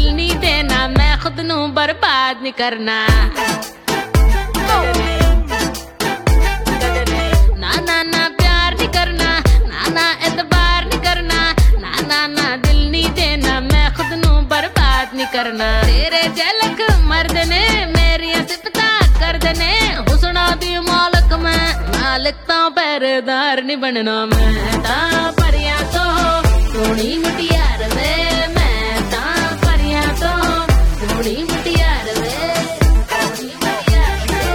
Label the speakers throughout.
Speaker 1: दिल नहीं देना, मैं खुद नू बर्बाद नहीं करना। ना ना ना प्यार नहीं करना, ना ना एतबार नहीं करना, ना ना ना दिल नहीं देना, मैं खुद नू बर्बाद नहीं करना। तेरे झलक मर्द ने मेरिया सिफता कर देने, हुस्ना दी मालक मालिक तो पहरेदार नहीं बनना। मैं ता परिया तो सोनी मुटियार वे, मैं ता परिया तो सोनी मुटियार वे, सोनी मुटियार वे,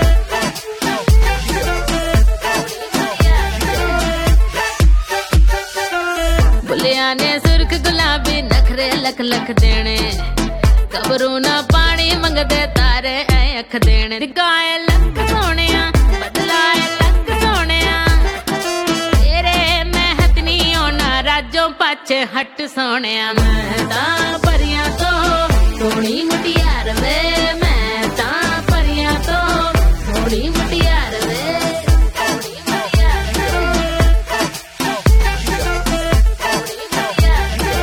Speaker 1: बुलिया ने सुर्ख गुलाबी नखरे लख लख देने, कबरू ना पानी मंगदे तारे ऐ अख देने। दिखाए लख सोनिया बदलाए लख सोनिया, तेरे महत नहीं होना राजों पाछे हट सोनिया। मैं ता परिया तो सोनी मुटियार वे, मैं ता परिया तो सोनी मुटियार वे, सोनी मुटियार वे, सोनी मुटियार वे।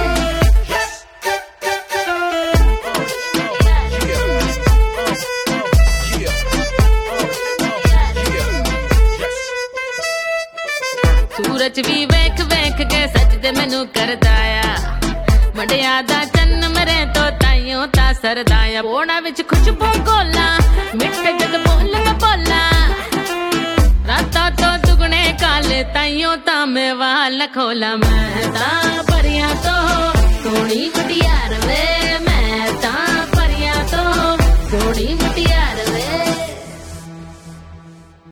Speaker 1: सूरज भी वेख वेख के सजदे मैनू करदाया, मुंडिया दा चन्न मरे तो ताइयों ता सरदाया। बोड़ा विच खुशबू गोला मिठे जग बोल मैं बोला, राता तो दुगने काले ताइयों ता मैं वाल न खोला। मैं ता परिया तो सोनी मुटियार वे, मैं ता परिया तो सोनी मुटियार